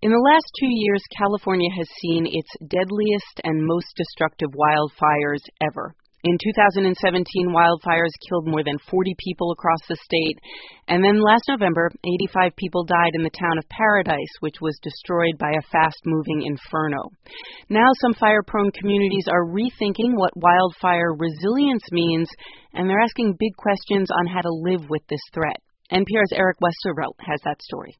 In the last 2 years, California has seen its deadliest and most destructive wildfires ever. In 2017, wildfires killed more than 40 people across the state. And then last November, 85 people died in the town of Paradise, which was destroyed by a fast-moving inferno. Now some fire-prone communities are rethinking what wildfire resilience means, and they're asking big questions on how to live with this threat. NPR's Eric Westervelt has that story.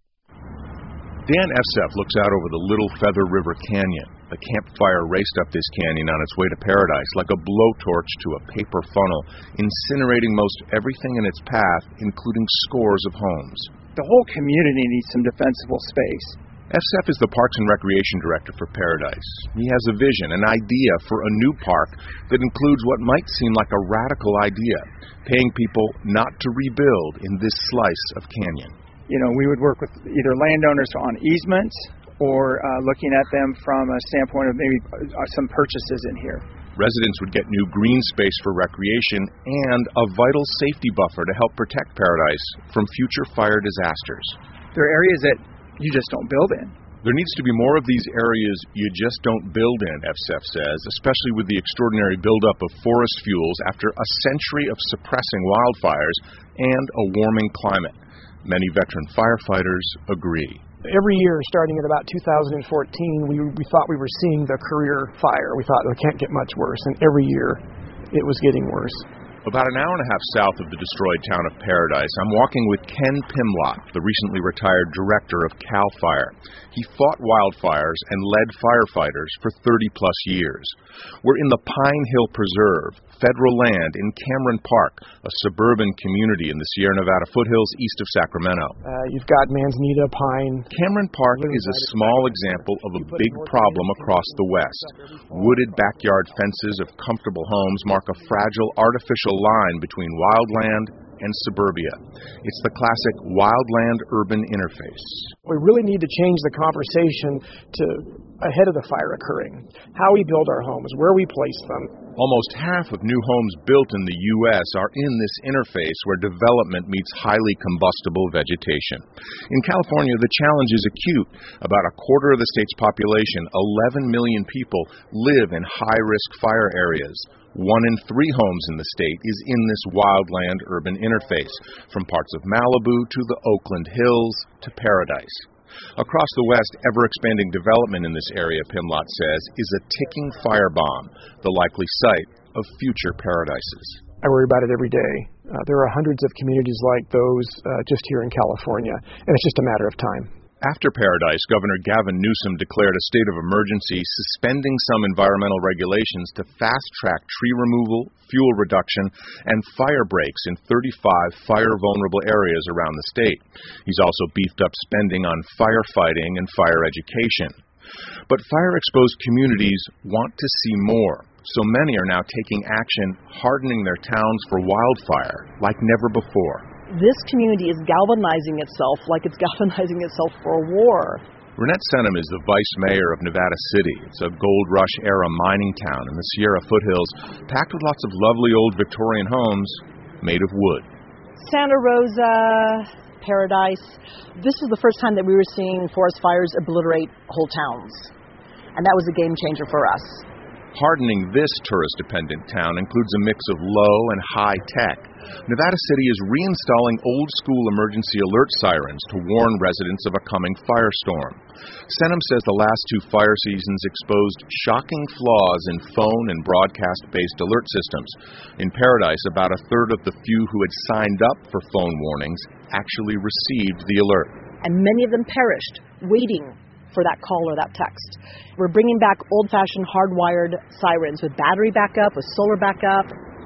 Dan Efsef looks out over the Little Feather River Canyon. The campfire raced up this canyon on its way to Paradise like a blowtorch to a paper funnel, incinerating most everything in its path, including scores of homes. The whole community needs some defensible space. Efsef is the Parks and Recreation Director for Paradise. He has a vision, an idea for a new park that includes what might seem like a radical idea, paying people not to rebuild in this slice of canyon. We would work with either landowners on easements or looking at them from a standpoint of maybe some purchases in here. Residents would get new green space for recreation and a vital safety buffer to help protect Paradise from future fire disasters. There are areas that you just don't build in. There needs to be more of these areas you just don't build in, Efsef says, especially with the extraordinary buildup of forest fuels after a century of suppressing wildfires and a warming climate. Many veteran firefighters agree. Every year, starting at about 2014, we thought we were seeing the career fire. We thought it can't get much worse, and every year it was getting worse. About an hour and a half south of the destroyed town of Paradise, I'm walking with Ken Pimlott, the recently retired director of CAL FIRE. He fought wildfires and led firefighters for 30-plus years. We're in the Pine Hill Preserve, federal land in Cameron Park, a suburban community in the Sierra Nevada foothills east of Sacramento. You've got Manzanita, Pine. Cameron Park is a small example of a big problem across the West. Wooded backyard fences of comfortable homes mark a fragile artificial line between wildland and suburbia. It's the classic wildland-urban interface. We really need to change the conversation to ahead of the fire occurring. How we build our homes, where we place them. Almost half of new homes built in the U.S. are in this interface where development meets highly combustible vegetation. In California, the challenge is acute. About a quarter of the state's population, 11 million people, live in high-risk fire areas. 1 in 3 homes in the state is in this wildland-urban interface, from parts of Malibu to the Oakland Hills to Paradise. Across the West, ever-expanding development in this area, Pimlott says, is a ticking firebomb, the likely site of future paradises. I worry about it every day. There are hundreds of communities like those just here in California, and it's just a matter of time. After Paradise, Governor Gavin Newsom declared a state of emergency, suspending some environmental regulations to fast-track tree removal, fuel reduction, and fire breaks in 35 fire-vulnerable areas around the state. He's also beefed up spending on firefighting and fire education. But fire-exposed communities want to see more, so many are now taking action, hardening their towns for wildfire like never before. This community is galvanizing itself like it's galvanizing itself for a war. Renette Senum is the vice mayor of Nevada City. It's a gold rush-era mining town in the Sierra foothills, packed with lots of lovely old Victorian homes made of wood. Santa Rosa, Paradise. This is the first time that we were seeing forest fires obliterate whole towns. And that was a game changer for us. Hardening this tourist-dependent town includes a mix of low and high tech. Nevada City is reinstalling old-school emergency alert sirens to warn residents of a coming firestorm. Senum says the last 2 fire seasons exposed shocking flaws in phone and broadcast-based alert systems. In Paradise, about a third of the few who had signed up for phone warnings actually received the alert. And many of them perished waiting for that call or that text. We're bringing back old-fashioned hardwired sirens with battery backup, with solar backup.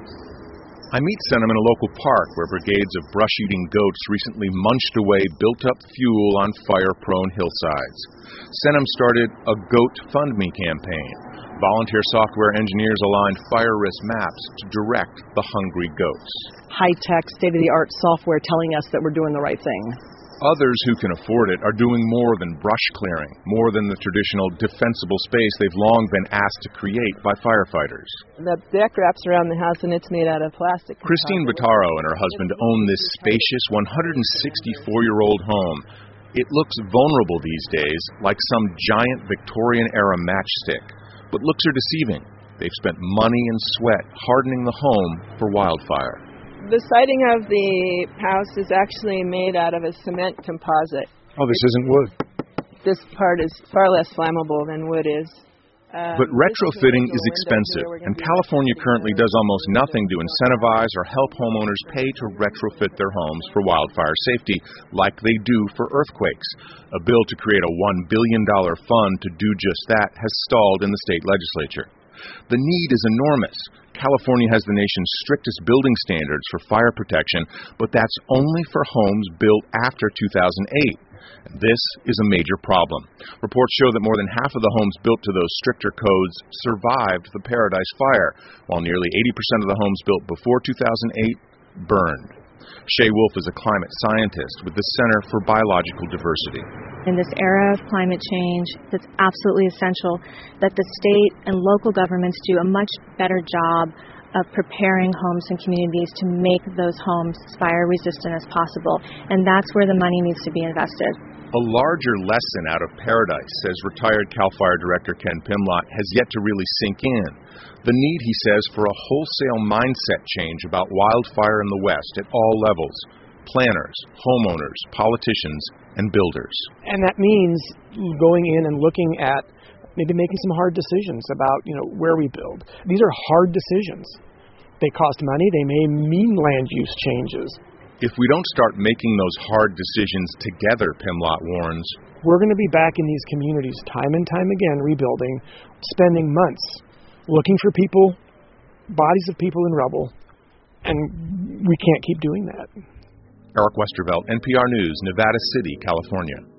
I meet Senum in a local park where brigades of brush-eating goats recently munched away built-up fuel on fire-prone hillsides. Senum started a Goat Fund Me campaign. Volunteer software engineers aligned fire risk maps to direct the hungry goats. High-tech, state-of-the-art software telling us that we're doing the right thing. Others who can afford it are doing more than brush clearing, more than the traditional defensible space they've long been asked to create by firefighters. The deck wraps around the house and it's made out of plastic. Christine Bottaro and her husband own this spacious 164-year-old home. It looks vulnerable these days, like some giant Victorian-era matchstick. But looks are deceiving. They've spent money and sweat hardening the home for wildfire. The siding of the house is actually made out of a cement composite. Oh, this isn't wood. This part is far less flammable than wood is. But retrofitting is expensive, and California currently does almost nothing to incentivize or help homeowners pay to retrofit their homes for wildfire safety like they do for earthquakes. A bill to create a $1 billion fund to do just that has stalled in the state legislature. The need is enormous. California has the nation's strictest building standards for fire protection, but that's only for homes built after 2008. This is a major problem. Reports show that more than half of the homes built to those stricter codes survived the Paradise Fire, while nearly 80% of the homes built before 2008 burned. Shay Wolf is a climate scientist with the Center for Biological Diversity. In this era of climate change, it's absolutely essential that the state and local governments do a much better job of preparing homes and communities to make those homes fire resistant as possible. And that's where the money needs to be invested. A larger lesson out of Paradise, says retired CAL FIRE Director Ken Pimlott, has yet to really sink in. The need, he says, for a wholesale mindset change about wildfire in the West at all levels: planners, homeowners, politicians, and builders. And that means going in and looking at maybe making some hard decisions about, where we build. These are hard decisions. They cost money. They may mean land use changes. If we don't start making those hard decisions together, Pimlott warns, we're going to be back in these communities time and time again rebuilding, spending months looking for people, bodies of people in rubble, and we can't keep doing that. Eric Westervelt, NPR News, Nevada City, California.